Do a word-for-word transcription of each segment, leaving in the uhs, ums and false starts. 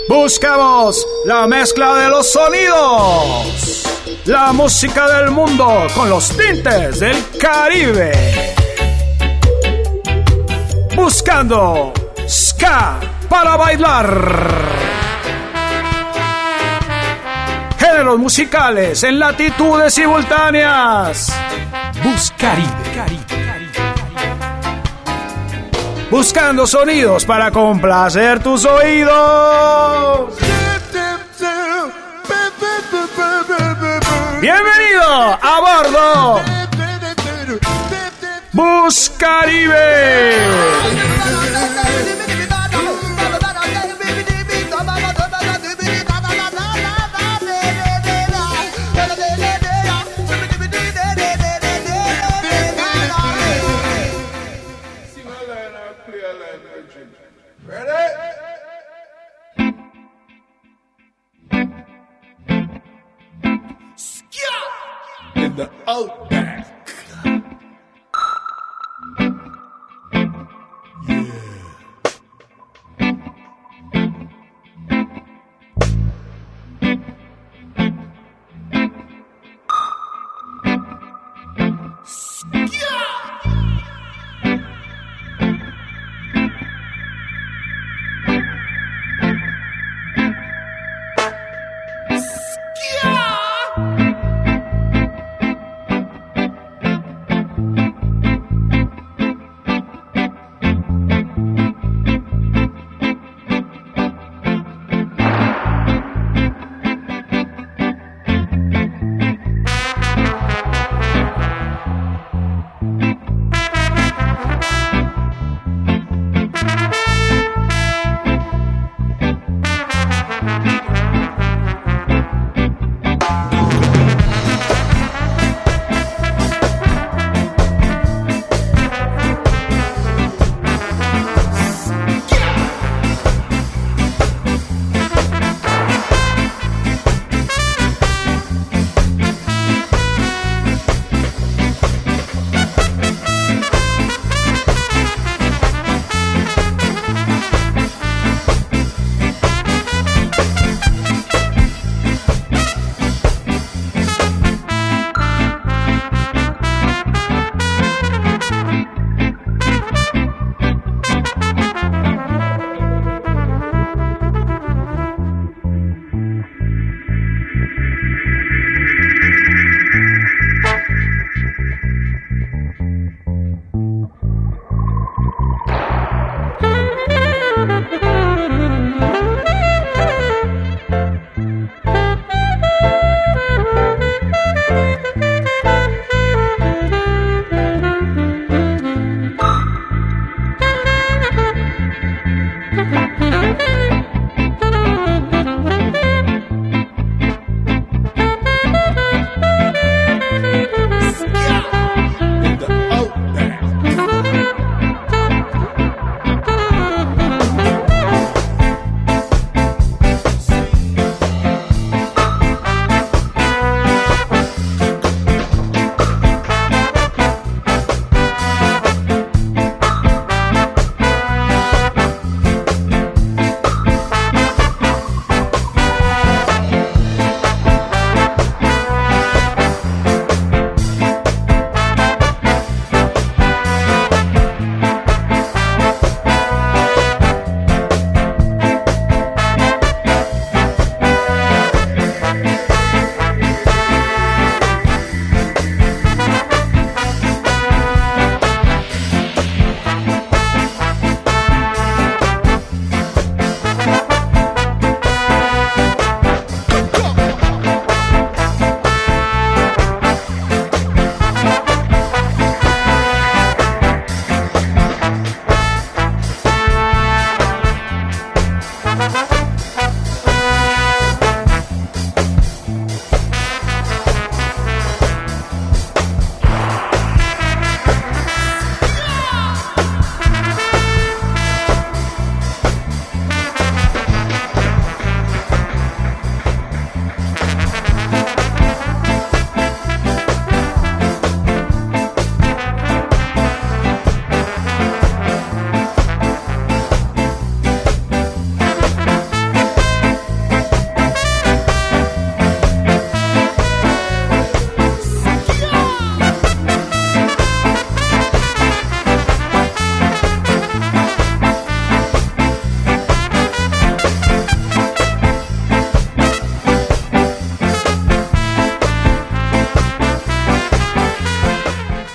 Buscamos la mezcla de los sonidos, la música del mundo con los tintes del Caribe. Buscando ska para bailar. Géneros musicales en latitudes simultáneas. Buscaribe. Buscando sonidos para complacer tus oídos. Bienvenido a bordo Buscaribe. In the outback. Yeah.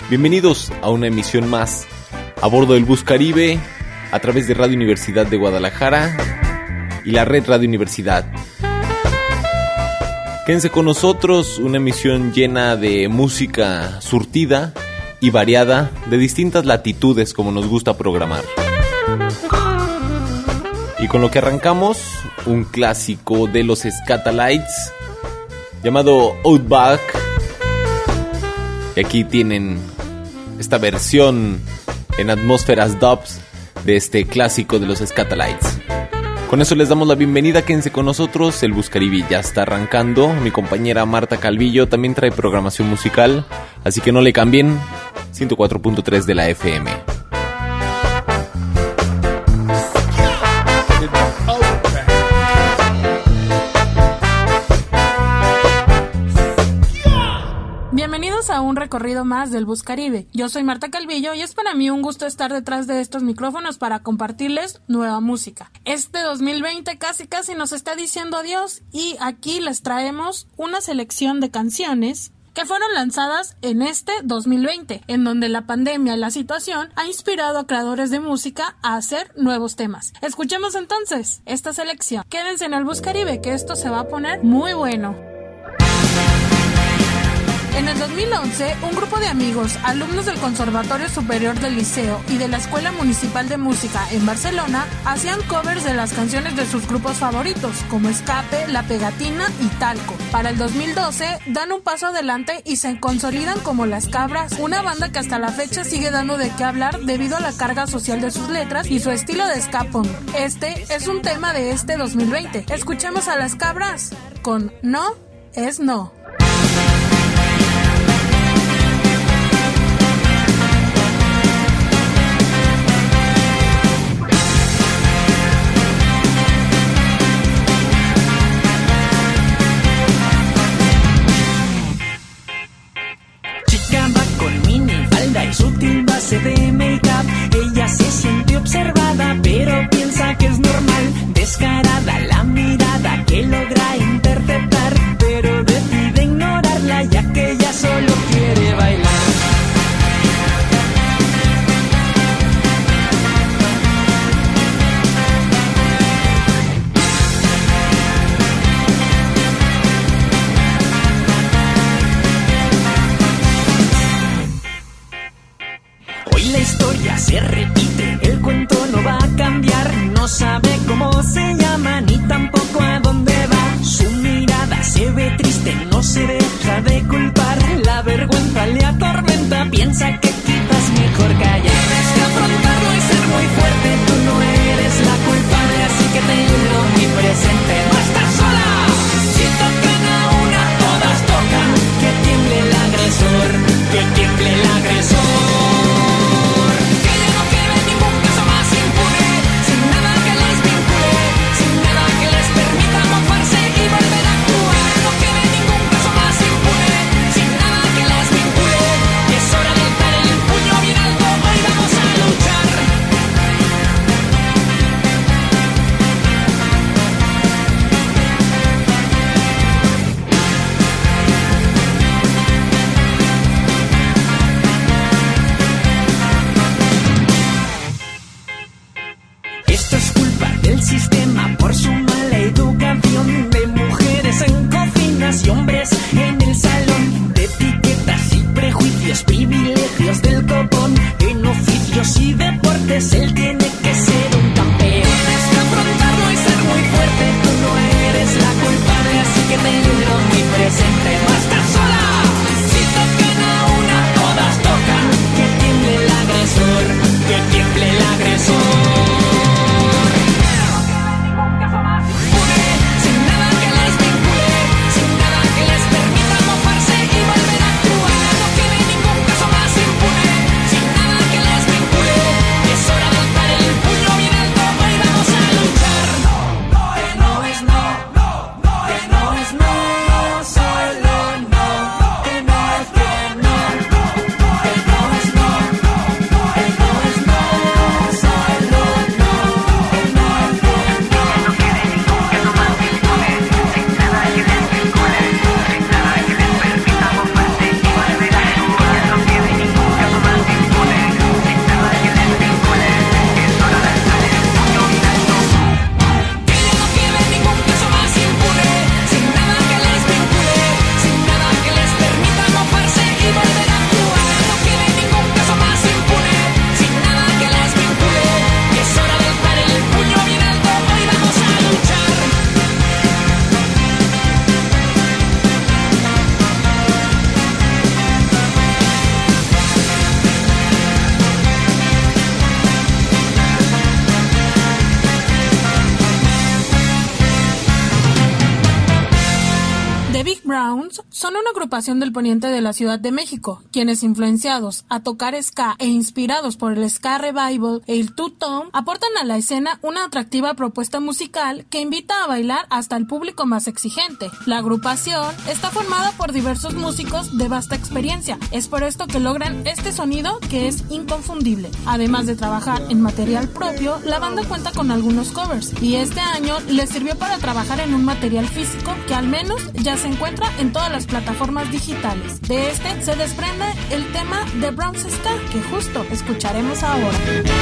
Bienvenidos a una emisión más a bordo del Bus Caribe a través de Radio Universidad de Guadalajara y la red Radio Universidad. Quédense con nosotros, una emisión llena de música surtida y variada de distintas latitudes como nos gusta programar. Y con lo que arrancamos, un clásico de los Skatalites llamado Outback. Y aquí tienen esta versión en atmósferas dubs de este clásico de los Skatalites. Con eso les damos la bienvenida, quédense con nosotros, el Bus Caribe ya está arrancando. Mi compañera Marta Calvillo también trae programación musical, así que no le cambien, ciento cuatro punto tres de la F M. Bienvenidos a un recorrido más del Bus Caribe. Yo soy Marta Calvillo y es para mí un gusto estar detrás de estos micrófonos para compartirles nueva música. Este dos mil veinte casi casi nos está diciendo adiós y aquí les traemos una selección de canciones que fueron lanzadas en este dos mil veinte, en donde la pandemia y la situación ha inspirado a creadores de música a hacer nuevos temas. Escuchemos entonces esta selección. Quédense en el Bus Caribe, que esto se va a poner muy bueno. En el dos mil once, un grupo de amigos, alumnos del Conservatorio Superior del Liceo y de la Escuela Municipal de Música en Barcelona, hacían covers de las canciones de sus grupos favoritos, como Escape, La Pegatina y Talco. Para el dos mil doce, dan un paso adelante y se consolidan como Las Cabras, una banda que hasta la fecha sigue dando de qué hablar debido a la carga social de sus letras y su estilo de ska punk. Este es un tema de este dos mil veinte. Escuchemos a Las Cabras con No es No. Y sutil base de make-up, ella se siente observada, pero piensa que es normal. Descarada la mirada que logra interpretar, pero decide Browns son una agrupación del poniente de la Ciudad de México, quienes influenciados a tocar ska e inspirados por el ska revival e el two-tone, aportan a la escena una atractiva propuesta musical que invita a bailar hasta el público más exigente. La agrupación está formada por diversos músicos de vasta experiencia, es por esto que logran este sonido que es inconfundible. Además de trabajar en material propio, la banda cuenta con algunos covers, y este año les sirvió para trabajar en un material físico que al menos ya se encuentra en todas las plataformas digitales. De este se desprende el tema de Brown Ska, que justo escucharemos ahora.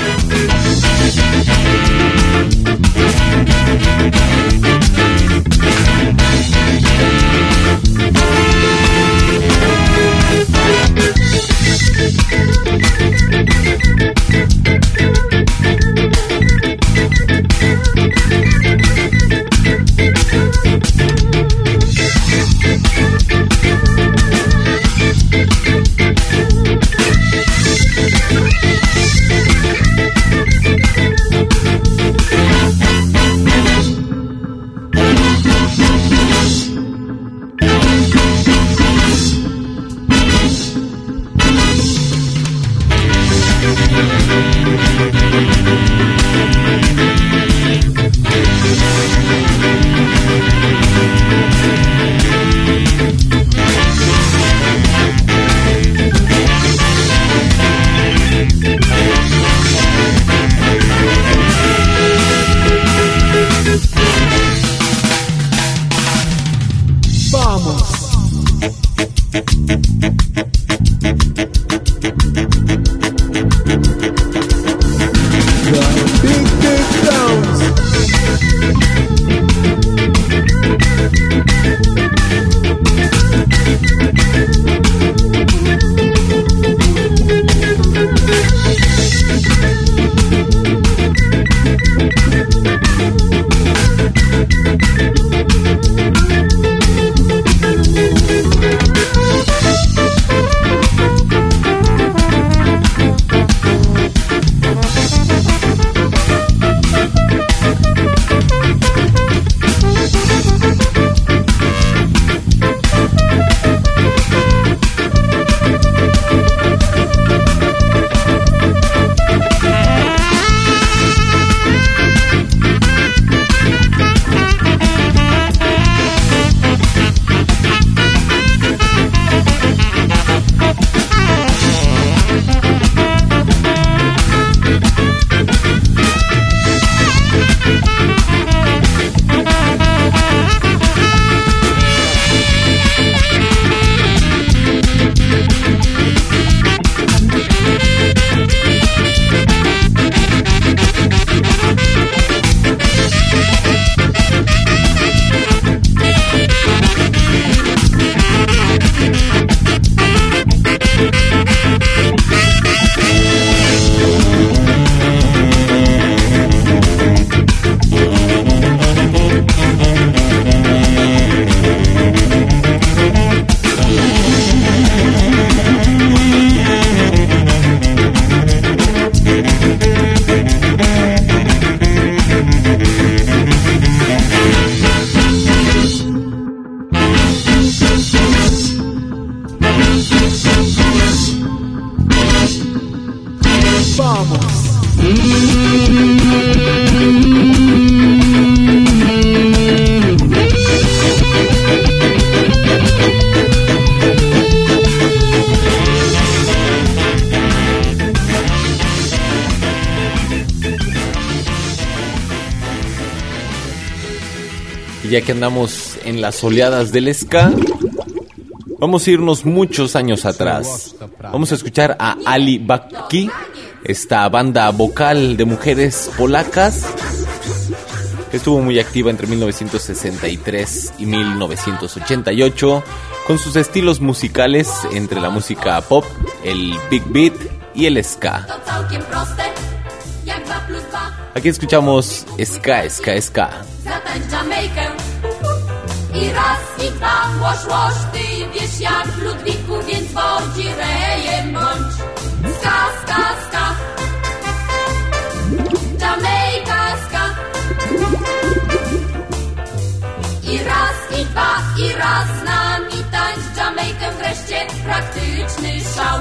Y ya que andamos en las oleadas del ska, vamos a irnos muchos años atrás. Vamos a escuchar a Ali Bakki, esta banda vocal de mujeres polacas que estuvo muy activa entre mil novecientos sesenta y tres y mil novecientos ochenta y ocho, con sus estilos musicales entre la música pop, el big beat y el ska. Aquí escuchamos ska, ska, ska. I raz, i dwa, łoż, łoż, ty wiesz jak w Ludwiku, więc bądź i rejem bądź. Ska, ska, ska. Jamaica, ska. I raz, i dwa, i raz na Jamaikę wreszcie praktyczny szał.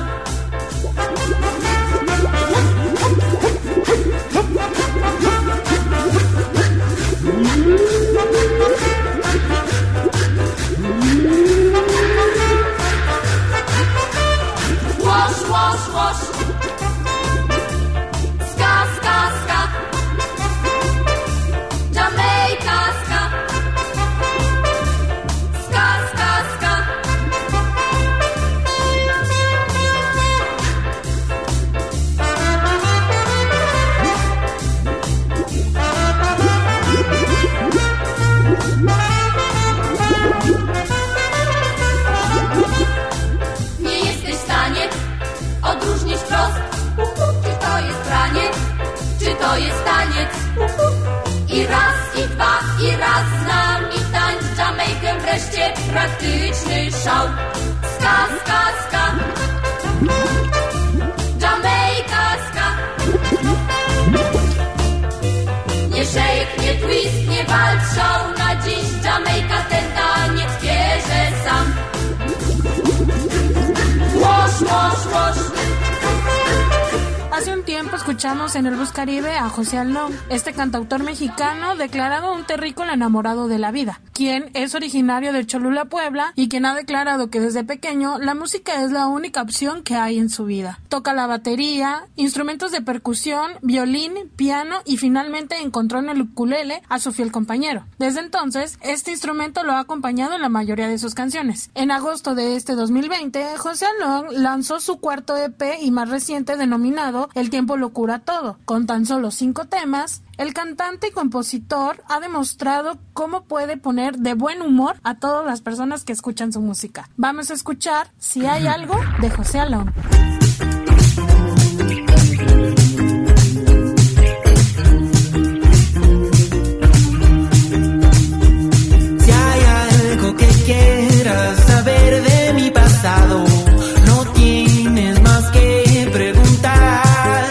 Wash, wash, wash. Ska, ska, ska. Jamaica, ska. Ska, ska, ska. Nie jesteś w stanie odróżnić wprost, czy to jest pranie, czy to jest taniec. I raz, i dwa, i raz z nami tańcz Jamaikę wreszcie praktyczny szał. Ska, ska, ska. Jamaica, ska. Nie shake, nie twist, nie walcz, szał na dziś. Jamaica ten taniec bierze sam. Wash, wash, wash. Hace un tiempo escuchamos en el Bus Caribe a José Alón, este cantautor mexicano declarado un terrícola enamorado de la vida, quien es originario de Cholula, Puebla, y quien ha declarado que desde pequeño la música es la única opción que hay en su vida. Toca la batería, instrumentos de percusión, violín, piano y finalmente encontró en el ukulele a su fiel compañero. Desde entonces, este instrumento lo ha acompañado en la mayoría de sus canciones. En agosto de este dos mil veinte, José Alón lanzó su cuarto E P y más reciente denominado El tiempo lo cura todo. Con tan solo cinco temas, el cantante y compositor ha demostrado cómo puede poner de buen humor a todas las personas que escuchan su música. Vamos a escuchar Si hay algo de José Alón. Si hay algo que quieras saber de mi pasado, no tienes más que preguntar.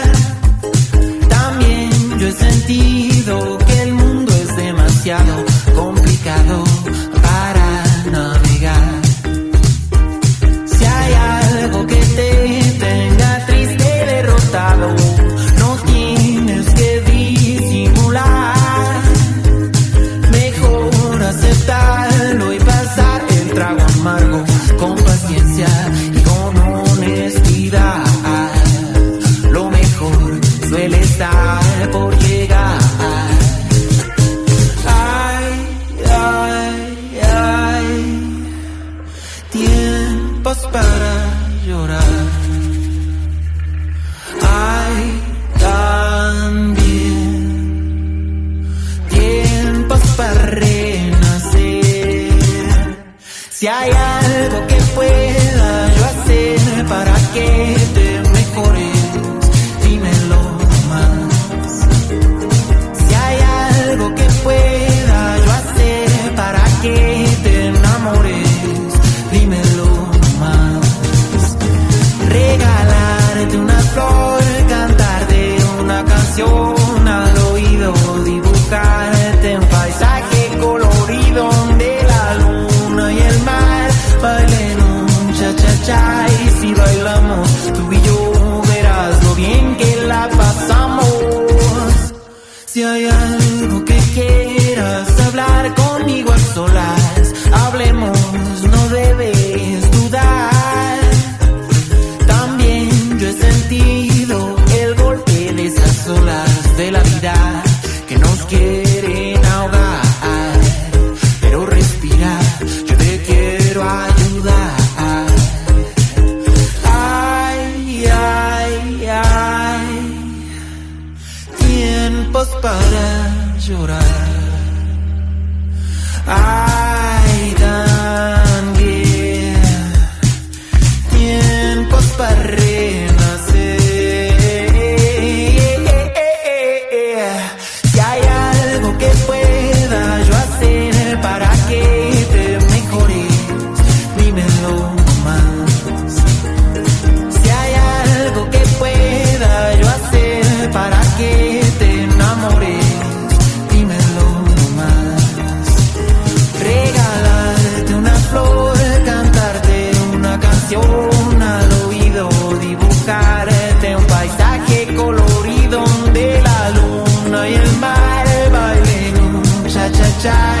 También yo he sentido que el mundo es demasiado complicado para navegar. Si hay algo que te tenga triste, derrotado, no tienes que disimular. Mejor aceptarlo y pasar el trago amargo con paciencia y con honestidad. Lo mejor suele estar por llegar. Ay, ay, ay, tiempos para llorar. Ay, también tiempos para renacer. Si hay algo que pueda yo hacer para que te mejores, dímelo más. Si hay algo que pueda yo hacer para que te enamores, dímelo más. Regalarte una flor, cantarte una canción al oído, dibujarte un paisaje colorido donde la luna y el mar bailen un cha-cha-cha. Y si bailamos tú y yo, verás lo bien que la pasamos. Si hay algo que quieras hablar conmigo a solas, hablemos, no debes dudar. También yo he sentido el golpe de esas olas de la vida que nos quieren ahogar. Pero respira, yo te quiero ayudar. Ay, ay, ay, tiempos para llorar. Ay, también tiempos para renacer. Si hay algo que pueda yo hacer para que te mejores, dímelo más. Si hay algo que pueda yo hacer para que te enamores, dímelo más. Re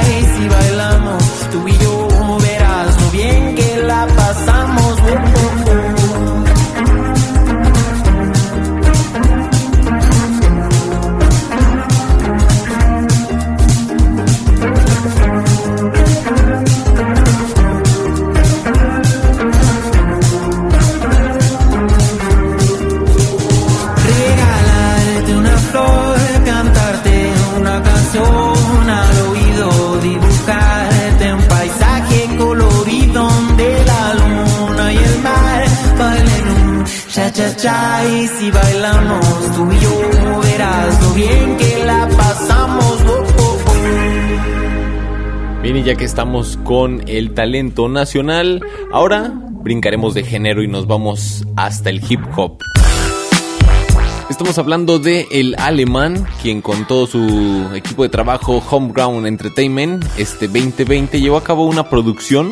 y si bailamos tú y yo, verás lo bien que la pasamos. Uh, uh, uh. Al oído, dibujarte un paisaje colorido donde la luna y el mar bailen un cha-cha-cha. Y si bailamos tú y yo, verás lo bien que la pasamos. Oh, oh, oh. Bien, y ya que estamos con el talento nacional, ahora brincaremos de género y nos vamos hasta el hip hop. Estamos hablando de el alemán, quien con todo su equipo de trabajo Homeground Entertainment, este veinte veinte llevó a cabo una producción.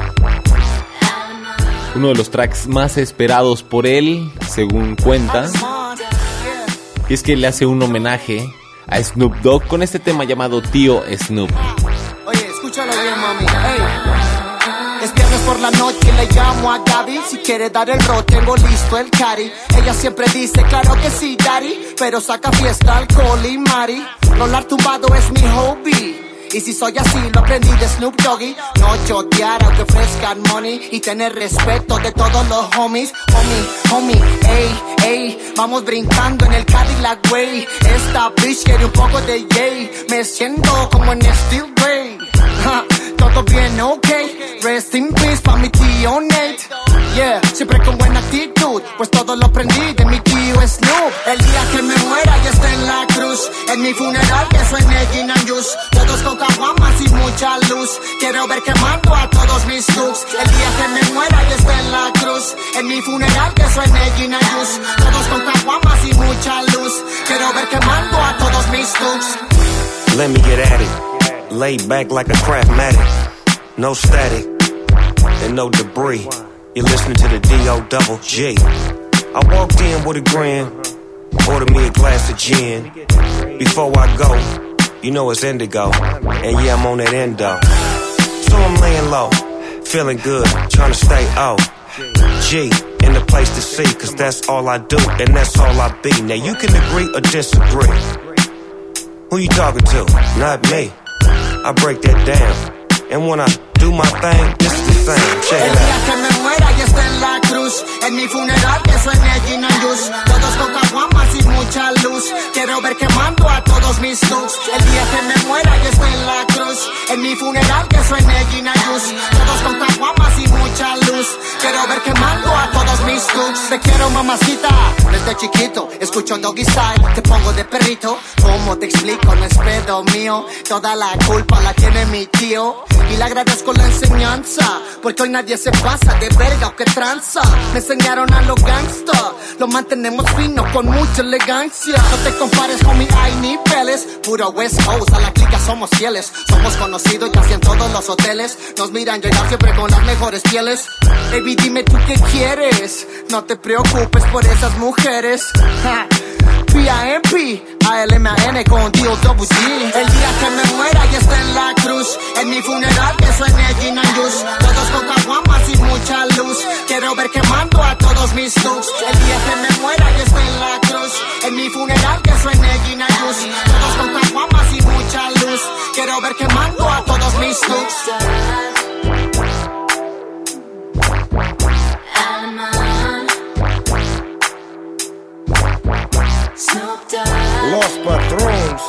Uno de los tracks más esperados por él, según cuenta, y es que le hace un homenaje a Snoop Dogg con este tema llamado Tío Snoop. Oye, escúchalo bien, mami. Hey. Es viernes por la noche, le llamo a Gaby. Si quiere dar el rol, tengo listo el cari. Ella siempre dice, claro que sí, daddy, pero saca fiesta, alcohol y mari. Rolar tumbado es mi hobby, y si soy así, lo aprendí de Snoop Doggy. No chotear aunque ofrezcan money, y tener respeto de todos los homies. Homie, homie, ey, ey, vamos brincando en el Cadillac way. Esta bitch quiere un poco de yay. Me siento como en Steel Grey. Ja, todo bien, ok. Rest in peace pa' mi tío Nate. Yeah, siempre con buena actitud, pues todo lo aprendí de mi tío Snoop. El día que me muera y esté en la cruz, en mi funeral que suene Gin and Juice. Todos con caguamas y mucha luz. Quiero ver quemando a todos mis looks. El día que me muera y esté en la cruz, en mi funeral que suene Gin and Juice. Todos con caguamas y mucha luz. Quiero ver quemando a todos mis looks. Let me get at it. Lay back like a Craftmatic. No static and no debris. You're listening to the D O double G. I walked in with a grin, ordered me a glass of gin. Before I go, you know it's indigo, and yeah, I'm on that endo. So I'm laying low, feeling good, trying to stay O G in the place to see, cause that's all I do, and that's all I be. Now you can agree or disagree. Who you talking to? Not me. I break that down. And when I do my thing, this is the thing. Check it out. El día que me muera y esté en la cruz, en mi funeral que suene Gin and Juice. Todos con caguamas y mucha luz. Quiero ver quemando a todos mis looks. El día que me muera y esté en la cruz, en mi funeral que suene Gin and Juice. Todos con caguamas y mucha luz. Quiero ver quemando a todos mis looks. Te quiero, mamacita, desde chiquito escucho Doggy Style, te pongo de perrito. ¿Cómo te explico? No es pedo mío, toda la culpa la tiene mi tío. Y le agradezco la enseñanza, porque hoy nadie se pasa de verga o que tranza. Me enseñaron a los gangsta, lo mantenemos fino con mucha elegancia. No te compares con mi hay niveles, puro West Coast, a la clica somos fieles. Somos conocidos y casi en todos los hoteles nos miran llegar siempre con las mejores pieles. Baby, dime tú qué quieres, no te preocupes por esas mujeres. Ja. P I M P, A L M A N con D O double G. El día que me muera y esté en la cruz, en mi funeral que suene Gin and Juice. Todos con caguamas y mucha luz. Quiero ver quemando a todos mis looks. El día que me muera y esté en la cruz, en mi funeral que suene Gin and Juice. Todos con caguamas y mucha luz. Quiero ver quemando a todos mis looks. Lost Patrons.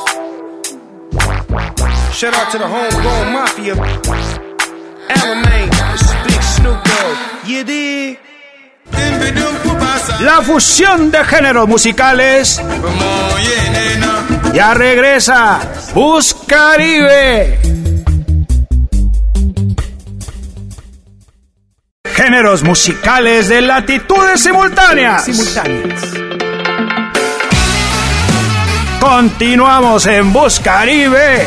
Shout out to the homegrown mafia. Alamane, this is Big Snoop Dogg. You dig? La fusión de géneros musicales ya regresa. Buscaribe. Géneros musicales de latitudes simultáneas. Simultáneas. Continuamos en Buscaribe.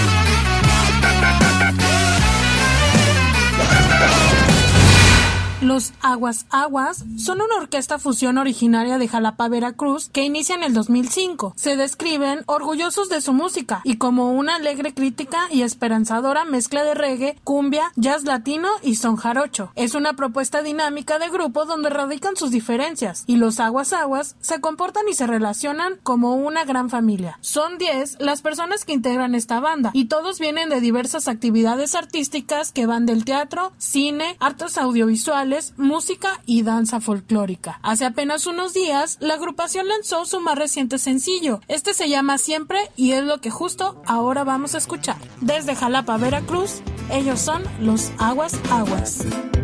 Los Los Aguas Aguas son una orquesta fusión originaria de Jalapa, Veracruz, que inicia en el dos mil cinco. Se describen orgullosos de su música y como una alegre crítica y esperanzadora mezcla de reggae, cumbia, jazz latino y son jarocho. Es una propuesta dinámica de grupo donde radican sus diferencias y los Aguas Aguas se comportan y se relacionan como una gran familia. Son diez las personas que integran esta banda y todos vienen de diversas actividades artísticas que van del teatro, cine, artes audiovisuales, música y danza folclórica. Hace apenas unos días, la agrupación lanzó su más reciente sencillo. Este se llama Siempre y es lo que justo ahora vamos a escuchar. Desde Jalapa, Veracruz, ellos son los Aguas Aguas.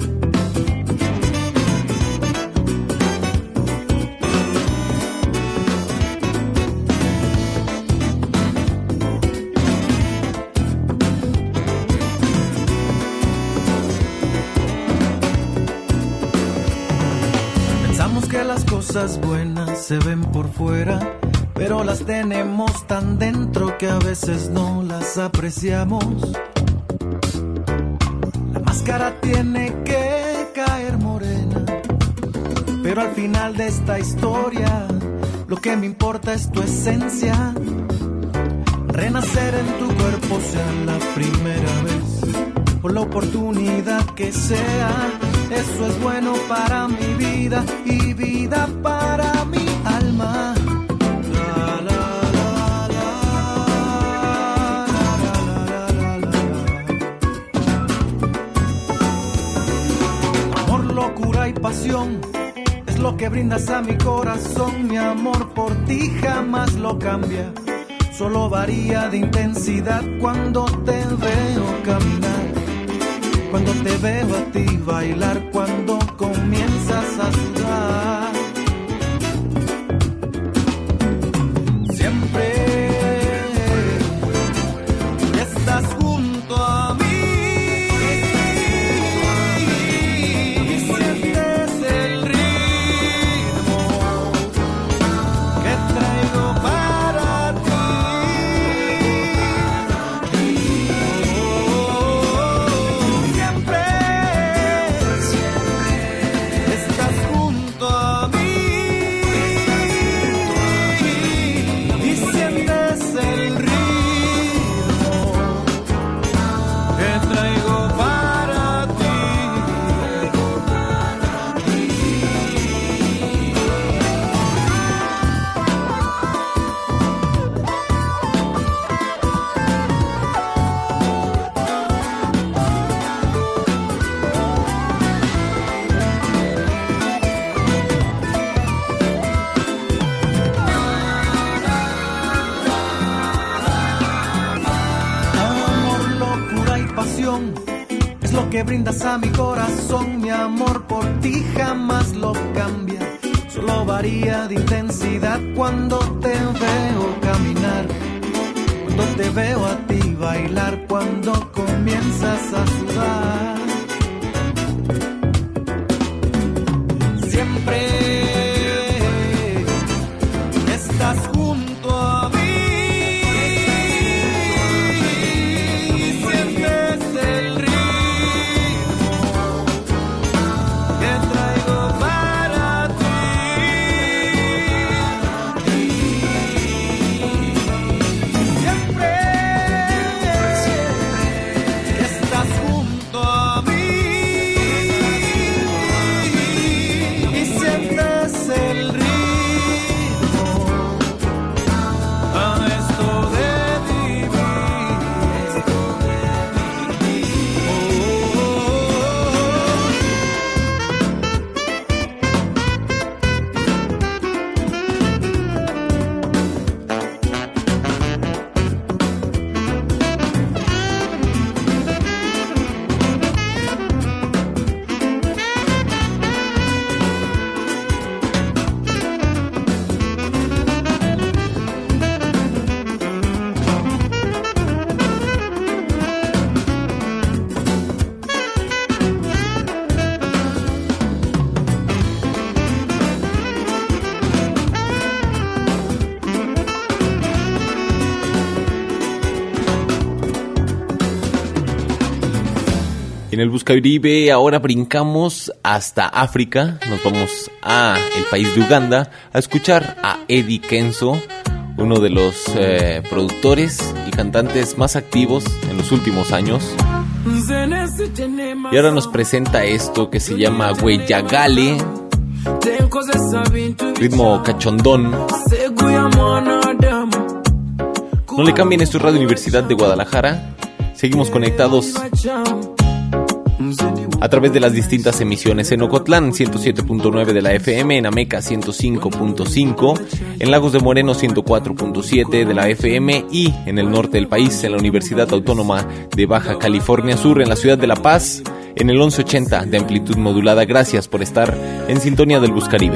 Que las cosas buenas se ven por fuera, pero las tenemos tan dentro que a veces no las apreciamos. La máscara tiene que caer morena, pero al final de esta historia lo que me importa es tu esencia. Renacer en tu cuerpo sea la primera vez, por la oportunidad que sea. Eso es bueno para mi vida y vida para mi alma. La, la, la, la, la, la, la, la. Amor, locura y pasión es lo que brindas a mi corazón. Mi amor por ti jamás lo cambia, solo varía de intensidad cuando te veo caminar. Cuando te veo a ti bailar, cuando comienzas a sudar. Siempre estás junto a mí y sientes el ritmo que traigo para ti. Es lo que brindas a mi corazón. Mi amor por ti jamás lo cambia, solo varía de intensidad cuando te veo caminar, cuando te veo a ti bailar, cuando comienzas a sudar. Siempre estás junto a mí. Estás junto a En el Buscaribe ahora brincamos hasta África. Nos vamos a el país de Uganda a escuchar a Eddie Kenzo, uno de los eh, productores y cantantes más activos en los últimos años. Y ahora nos presenta esto que se llama Weyagale, ritmo cachondón. No le cambien, esto es Radio Universidad de Guadalajara. Seguimos conectados a través de las distintas emisiones en Ocotlán ciento siete punto nueve de la F M, en Ameca ciento cinco punto cinco, en Lagos de Moreno ciento cuatro punto siete de la F M y en el norte del país, en la Universidad Autónoma de Baja California Sur, en la ciudad de La Paz, en el once ochenta de amplitud modulada. Gracias por estar en sintonía del Buscaribe.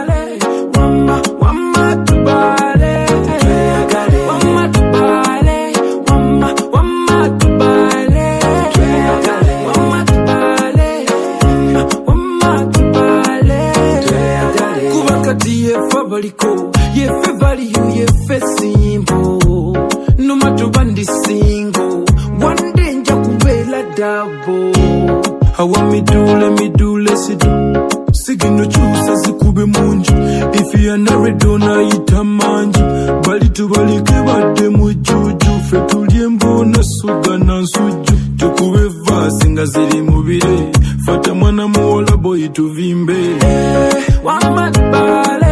Yefe value, yefe simple. No matter when the single, one day nja kubela double. I want me do, let me do, let's do. Sigino chusa zikube munju. If you are not dona itamanju. Bali tu bali kebade mujuju. Fetulie mbona suga na nsuju. Tukube vasi nga ziri mubire. Fata mwana muola boy tuvimbe. Hey, wama bale.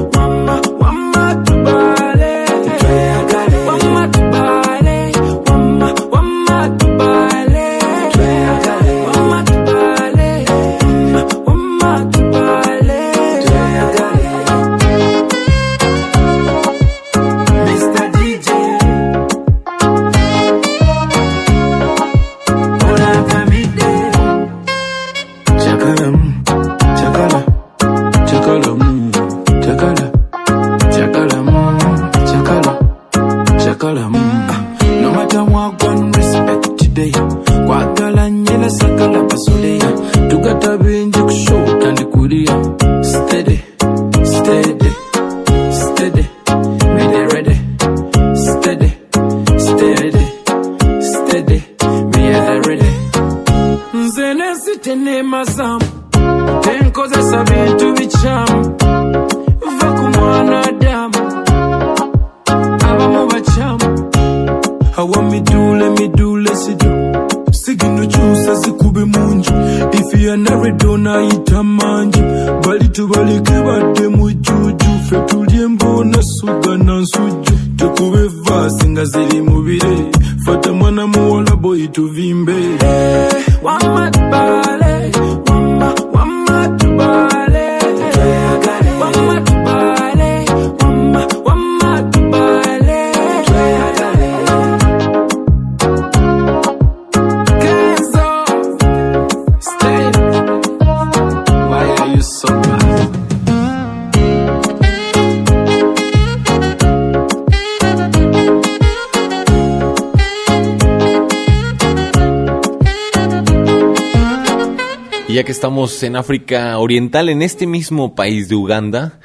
Ya que estamos en África Oriental, en este mismo país de Uganda,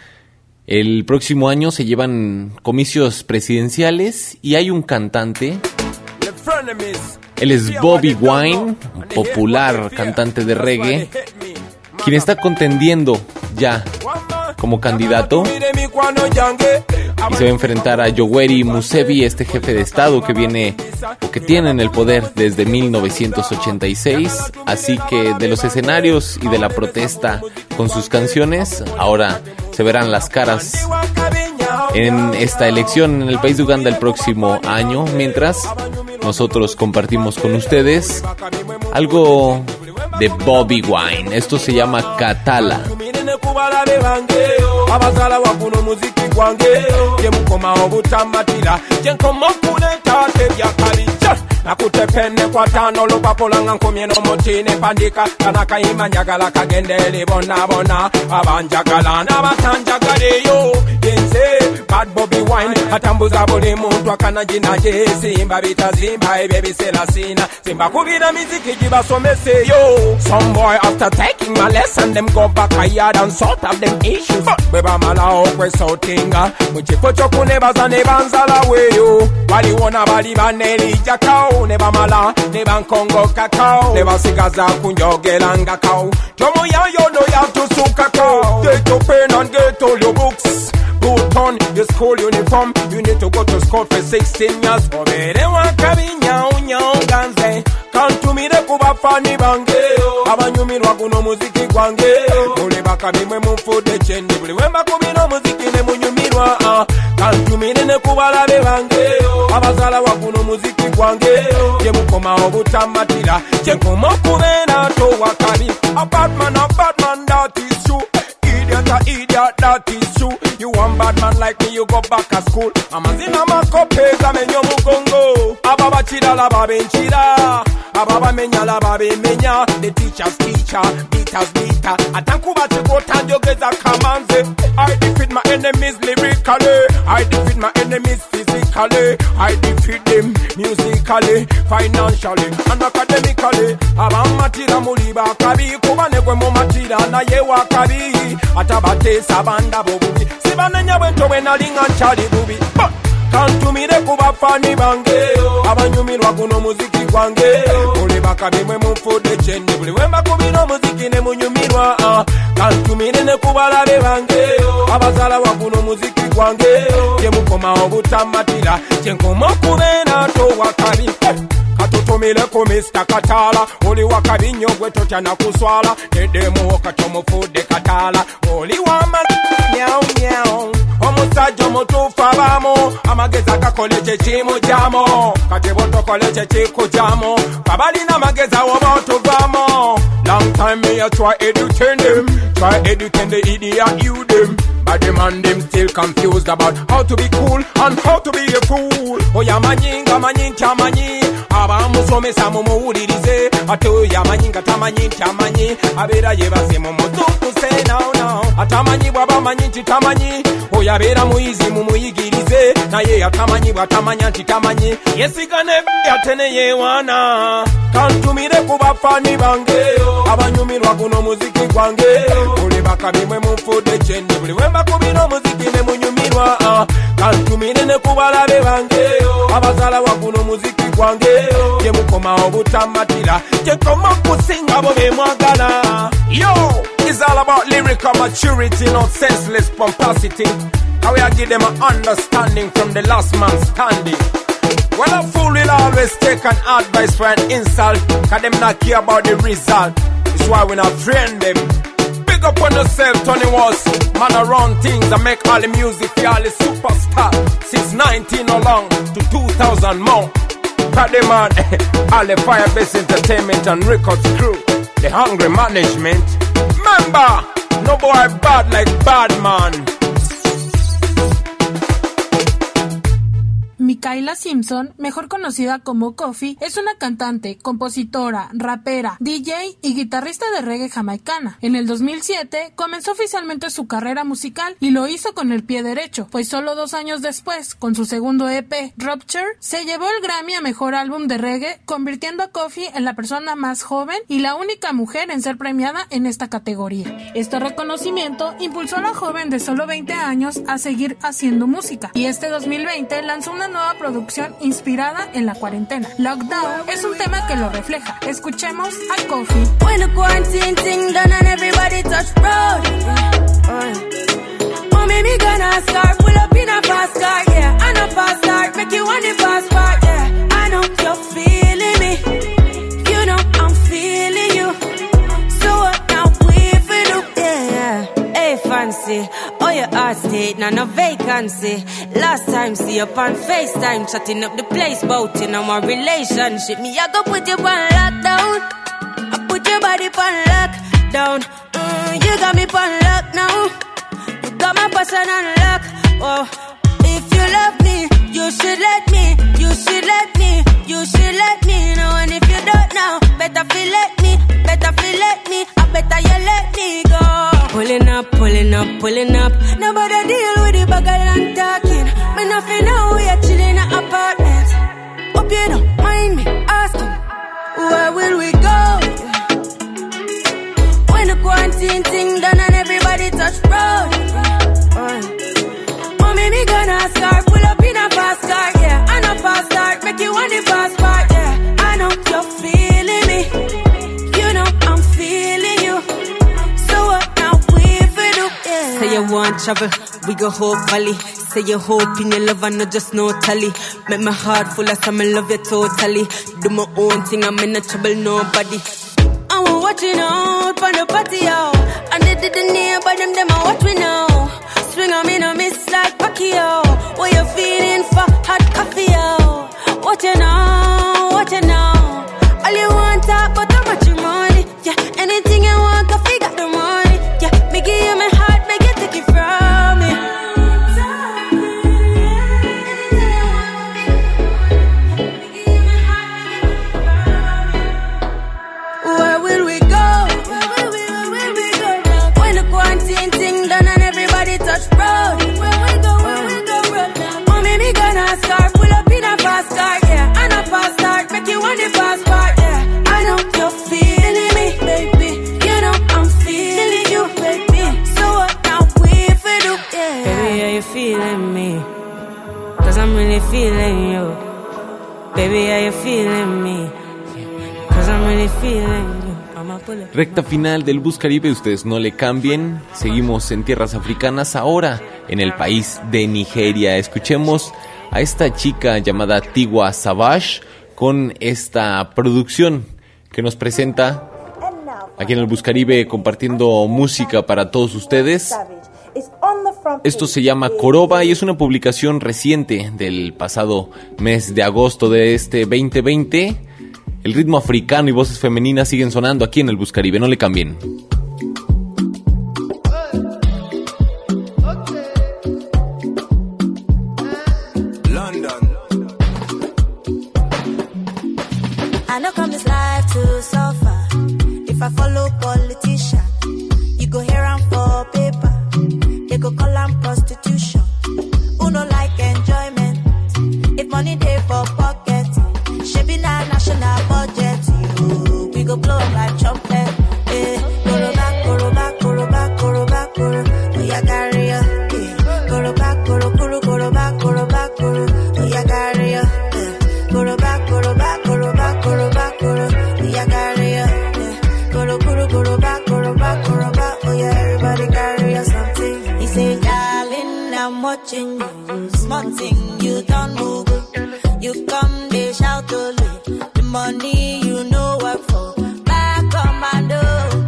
el próximo año se llevan comicios presidenciales y hay un cantante. Él es Bobby Wine, un popular cantante de reggae, quien está contendiendo ya como candidato y se va a enfrentar a Yoweri Museveni, este jefe de estado que viene o que tiene en el poder desde mil novecientos ochenta y seis. Así que de los escenarios y de la protesta con sus canciones, ahora se verán las caras en esta elección en el país de Uganda el próximo año, mientras nosotros compartimos con ustedes algo de Bobby Wine. Esto se llama Katala. Abazala wakuno muziki gwange Yemukoma obutamatira Jenkomo kuleta tebya kalija Nakutepene kwa tano Lupapola ngankumye no motine pandika Kanaka ima nyagala kagende li bona bona Abanjagala na batanjagale yo Yense Bad Bobby wine atambuza buli muntu akana jina je simba bitazimba ebye bisela sina simba kubira miziki gibasomeseyo. Some boy after taking my lesson them go back a yard and sort of them issues. Beba mala okwe sotinga muchifo chokunebaza nebanzala weyo bali wona bali baneli jakao neba mala neba nkongo kakao neba sigaza kunjogelanga kao tomo yayo no ya tusuka kao. Take your pen and get all your books, put on your school uniform. You need to go to school for sixteen years. Obere wakabinya unyonganze kantumire kubafani bange abanyumirwa guno muziki gwange mule bakabimwe mumfude chendi buli wemba kubino muziki ne munyumirwa uh. Kantumire ne kubalabe bange abazala wa guno muziki gwange ye mukoma obutamatira chenkoma kubena to wakabi. A bad man, a bad man, that is true. Idiot, a idiot, that is true. You want bad man like me, you go back to school. Amazina makopeza menyo mugongo ababa chida la babe nchida ababa menya la babe menya. The teacher's teacher, beaters beater atankuba chiko tanjogeza kamanze. I defeat my enemies lyrically, I defeat my enemies physically, I defeat them musically, financially and academically. Abamatira muliba kabi kubane kwe mumatira na yewa kabi atabate sabanda bobubi sibanenya bwento benalinga nchali bubi. Kantumire kubafani bange abanyumirwa guno muziki gwange mule bakabimwe mumfude chendi buli wemba kubino muziki ne munyumirwa uh. Kantumire ne kubalabe bange abazala wa guno muziki gwange ye mukoma obutamatira chenkoma kubena to wakabi. Katutumile ku Mister Katala oli wakabi nyogwe totya na kuswala nedemu okatomufude katala oli wama nyao nyao omusajja omutuufu abamu amagezi agakola ekyo kimujjamu kati botokola ekyo kikujjamu kabalina amagezi awo bootugwamu. Long time me a try educate them, try educate the idiot you them, but them and them still confused about how to be cool and how to be a fool. Oya manyinga manyincha manyi abamusomesa mumuwulirize ate oya manyinga tamanyi ntamanyi abeera yebaze mu mutuufu say now now atamanyi bwaba manyi nti tamanyi oyo abeera muyizi mumuyigirize naye atamanyi bwatamanya nti tamanyi yesigane ate ne yeewaana. Kantumire ku bafani bange abanyumirwa guno muziki gwange buli bakabimwe mumfude chendi buli wemba kubino muziki ne munyumirwa uh. Kantumire ne kubalabe bange abazala wa guno muziki gwange ye mukoma obutamatira chekoma kusinga bo bemwagala. Yo, it's all about lyrical maturity, not senseless pomposity. How we give them an understanding from the last man standing. Well, a fool will always take an advice for an insult, cause them not care about the result. It's why we not friend them. Big up on yourself, Tony Walls. Man around things that make all the music for all the superstar. Since nineteen along to two thousand more. Paddy man, all the Firebase Entertainment and Records crew. The Hungry Management. Remember, no boy bad like bad man. Mikaela Simpson, mejor conocida como Koffee, es una cantante, compositora, rapera, D J y guitarrista de reggae jamaicana. En el dos mil siete comenzó oficialmente su carrera musical y lo hizo con el pie derecho, pues solo dos años después, con su segundo E P, Rupture, se llevó el Grammy a mejor álbum de reggae, convirtiendo a Koffee en la persona más joven y la única mujer en ser premiada en esta categoría. Este reconocimiento impulsó a la joven de solo veinte años a seguir haciendo música, y este dos mil veinte lanzó una nueva producción inspirada en la cuarentena. Lockdown es un tema que lo refleja. Escuchemos a Koffee. When the quarantine thing done and everybody touch road, oh me me gonna start pull up in a fast car, yeah, and a fast start make you want the fast part, yeah. I know you're feeling me, you know I'm feeling you. So what now we for do, yeah. Hey fancy, oh your heart state, now no vacancy. Last time see up on FaceTime, chatting up the place, bout in our relationship. Me I go put you on lockdown, I put your body on lockdown. Mm, you got me on lock now, you got my person on lock. Oh, if you love me, you should let me, you should let me, you should let me know. And if you don't know, better feel let me, better feel let me, I better you let me go. Pulling up, pulling up, pulling up. Nobody deal with the bagel and talk. find me, ask them, where will we go? When the quarantine thing done and everybody touch road. Uh, mommy, me gonna start, pull up in a fast car, yeah. I know fast start, make you want the fast part, yeah. I know you're feeling me, you know I'm feeling you. So what now we for do, yeah. Say you want travel, we go whole valley. Say you hope in your love and not just no tally. Make my heart full of some love you totally. Do my own thing, I'm in no trouble, nobody. I was watching out on the patio, and they didn't hear by them, them I watch me now. Swing on me, no miss like Pacquiao. What you feeling for hot coffee, yo? What you know, what you know? All you want talk about how much you money, yeah. Anything you want, I figure the money, yeah. Me give you my heart, make you take it from me. Where will we go? Where will we, where will we go now? When the quarantine thing done and everybody touch road. Where we go, where we go, road now? Mommy, me gonna start, pull up in a fast car, yeah. I know fast start, make you want the fast part, yeah. I know you're feeling me, baby. You know I'm feeling you, baby. So what now we for do, yeah. Baby, are you feeling me? Cause I'm really feeling you. Baby, are you feeling me? Cause I'm really feeling you. I'ma pull up. Recta final del Bus Caribe, ustedes no le cambien. Seguimos en tierras africanas, ahora en el país de Nigeria. Escuchemos a esta chica llamada Tiwa Savage con esta producción que nos presenta aquí en el Bus Caribe, compartiendo música para todos ustedes. Esto se llama Koroba y es una publicación reciente del pasado mes de agosto de este veinte veinte. El ritmo africano y voces femeninas siguen sonando aquí en el Bus Caribe, no le cambien. I know come this life to suffer. If I follow politician, you go here and for paper. They go call am prostitution. Who no like enjoyment? If money dey for pocket, shebi na national budget. You, we go blow 'em like trumpet. Eh, koroba, koroba, koroba, koroba, koro. We a carry ya. Eh, koroba, koro, koro, koroba, koroba, koro. We a carry ya. Eh, koroba, koroba, koroba, koroba, koro. We a carry ya. Eh, koro, koro, koroba, koroba, koroba. Oh yeah, everybody carry ya something. He say, darling, I'm watching you. Small thing, you don't move. You come, they shout only. The money you know work for. Back commando.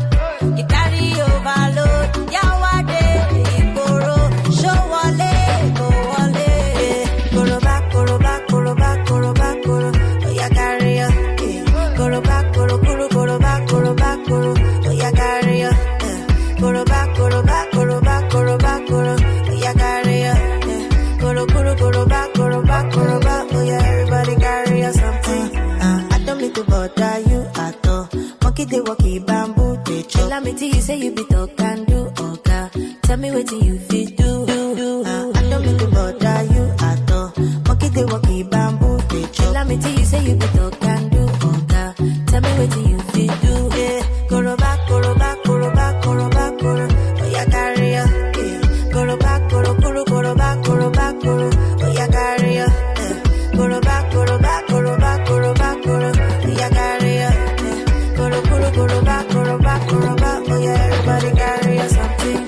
You carry overload. Yawade, Igoro. Show wale, go wale. Goro back, goro back, goro back, goro back, goro. Oh, ya carry ya. Goro back, goro, goro, goro back, goro back, goro. Oh, ya carry ya. Goro back, goro back, goro back, goro back, goro. Oh, ya carry ya. Goro, goro, goro back, goro back, goro back. Oh, yeah, everybody carry ya something. Uh, I don't mean to bother you at all. Monkey they walkie bamboo they chop. Tell me till you say you be talk and do, okay. Tell me what you fit do. do, do. Uh, I don't mean to bother you at all. Monkey they walkie bamboo they chop. Tell me till you say you be talk and do, okay. Tell me what you fit do. Yeah, go back, go back, go back, go back, go. Oh yeah, carry ya. Yeah, go back, go go go back, go back, go. Oh yeah, carry ya. Yeah, go back, go back, go back, go back, go. Oh yeah, carry ya. Yeah, go go go back, go back, go back. Oh yeah, everybody carry ya something.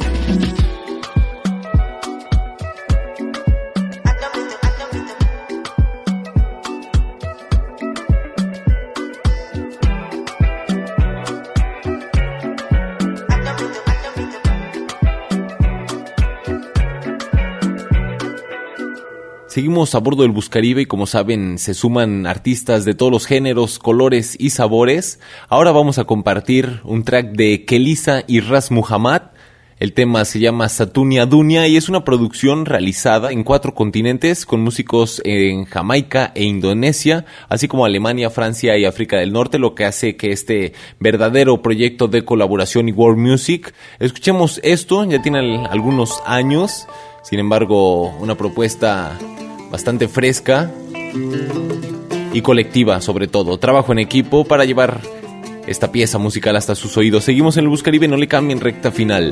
Seguimos a bordo del Bus Caribe y como saben se suman artistas de todos los géneros, colores y sabores. Ahora vamos a compartir un track de Kelisa y Ras Muhammad. El tema se llama Satunia Dunia y es una producción realizada en cuatro continentes con músicos en Jamaica e Indonesia, así como Alemania, Francia y África del Norte, lo que hace que este verdadero proyecto de colaboración y world music. Escuchemos esto, ya tiene algunos años, sin embargo una propuesta bastante fresca. y colectiva sobre todo. Trabajo en equipo para llevar esta pieza musical hasta sus oídos. Seguimos en el Buscaribe, no le cambien, recta final.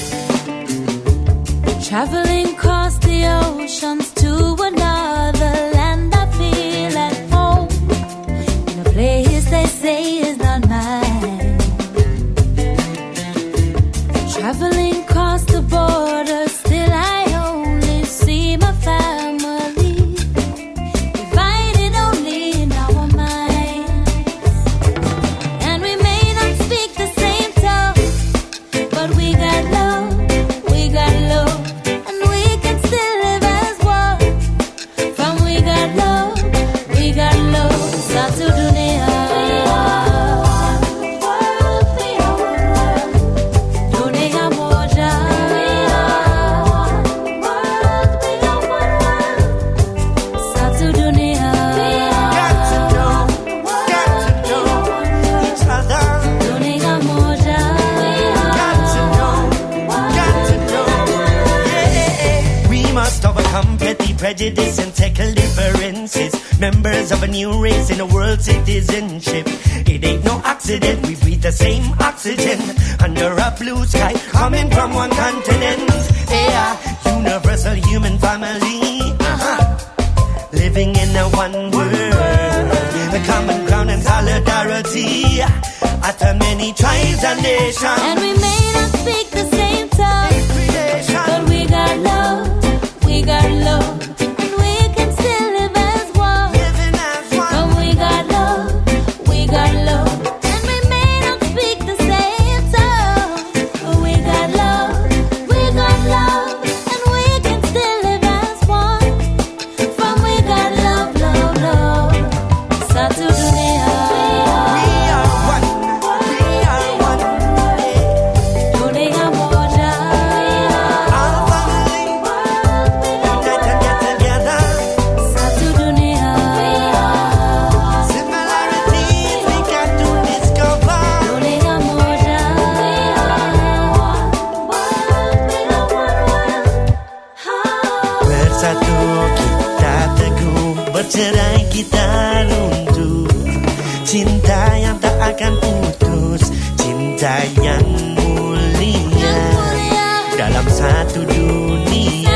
Traveling across the oceans to another land, I feel at home in a place they say is not mine. Traveling across the border, still I only see my family, divided only in our minds. And we may not speak the same tongue, but we got love, we got love. Prejudice and tackle differences. Members of a new race in a world citizenship. It ain't no accident, we breathe the same oxygen under a blue sky, coming from one continent. Yeah, universal human family. Uh-huh. Living in a one world, a common ground and solidarity. After many tribes and nations, and we may not speak the same tongue, but we got love, we got love. Bercerai kita runtuh, cinta yang tak akan putus, cinta yang mulia dalam satu dunia.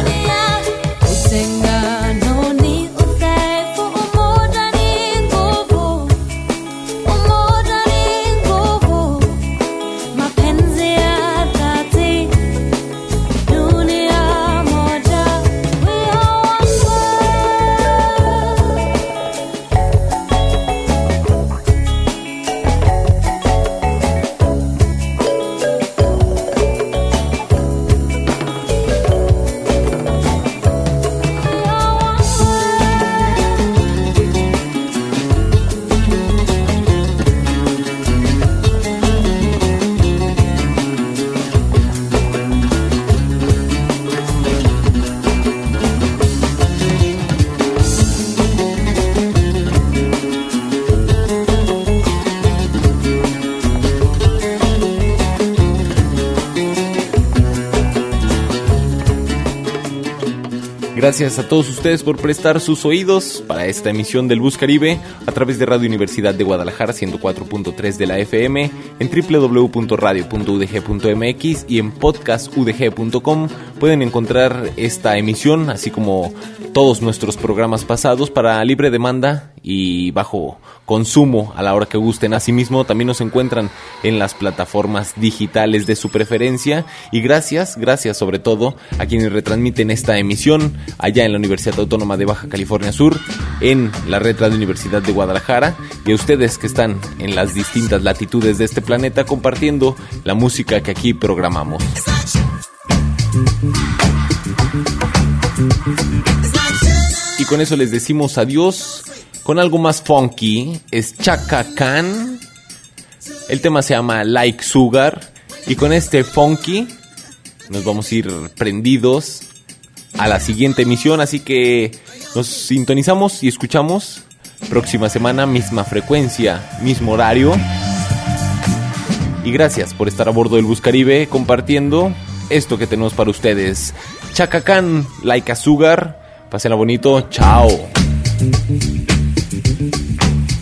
Gracias a todos ustedes por prestar sus oídos para esta emisión del Buscaribe a través de Radio Universidad de Guadalajara ciento cuatro punto tres de la F M, en doble u doble u doble u punto radio punto u d g punto m x y en podcast u d g punto com. Pueden encontrar esta emisión, así como todos nuestros programas pasados, para libre demanda y bajo consumo a la hora que gusten. Asimismo, también nos encuentran en las plataformas digitales de su preferencia. Y gracias, gracias sobre todo a quienes retransmiten esta emisión allá en la Universidad Autónoma de Baja California Sur, en la red Radio Universidad de Guadalajara, y a ustedes que están en las distintas latitudes de este planeta compartiendo la música que aquí programamos. Y con eso les decimos adiós con algo más funky. Es Chaka Khan. El tema se llama Like Sugar. Y con este funky nos vamos a ir prendidos a la siguiente emisión. Así que nos sintonizamos y escuchamos próxima semana, misma frecuencia, mismo horario. Y gracias por estar a bordo del Buscaribe compartiendo esto que tenemos para ustedes. Chaka Khan, Like a Sugar. Pásenla bonito. Chao.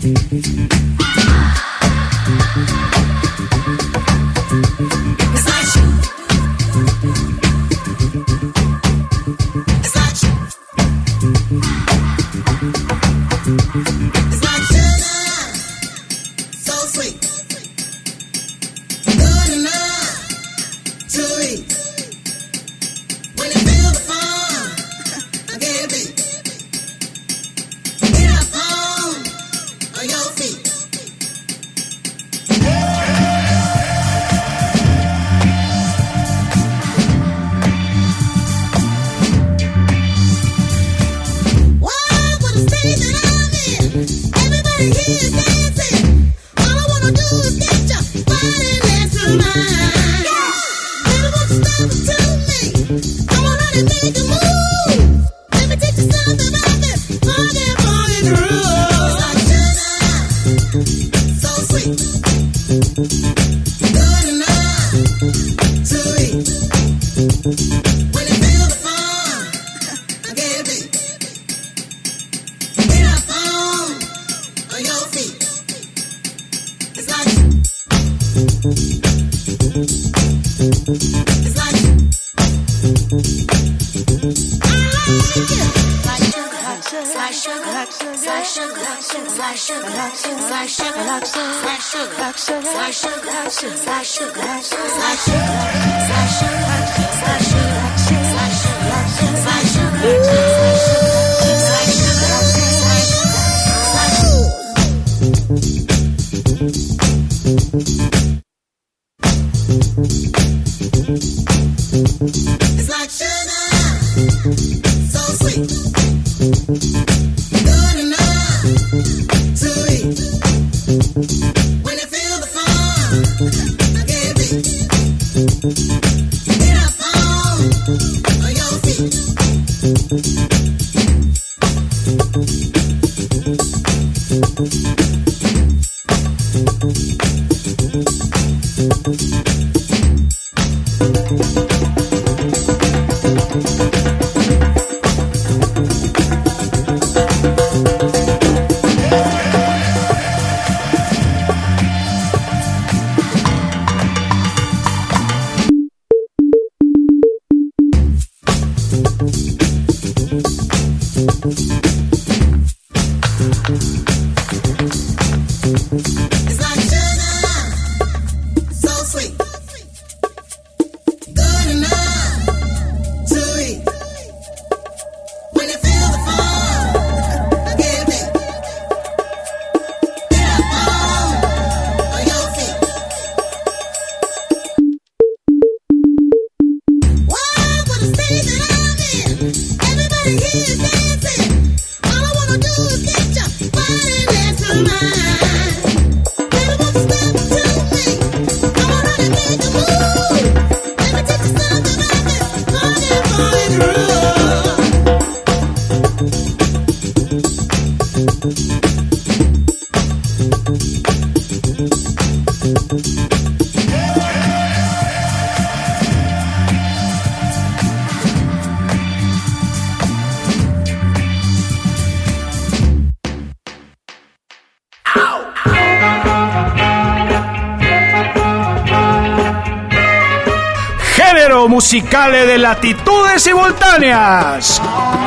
Musicales de latitudes simultáneas,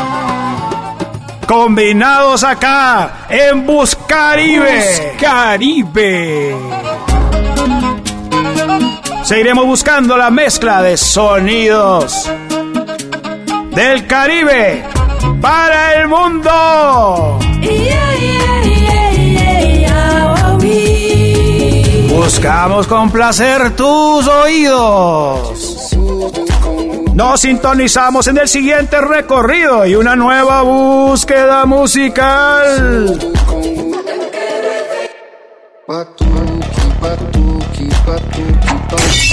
combinados acá en Buscaribe. Buscaribe. Seguiremos buscando la mezcla de sonidos del Caribe para el mundo. Buscamos complacer tus oídos. Nos sintonizamos en el siguiente recorrido y una nueva búsqueda musical. Batuque, batuque, batuque, batuque.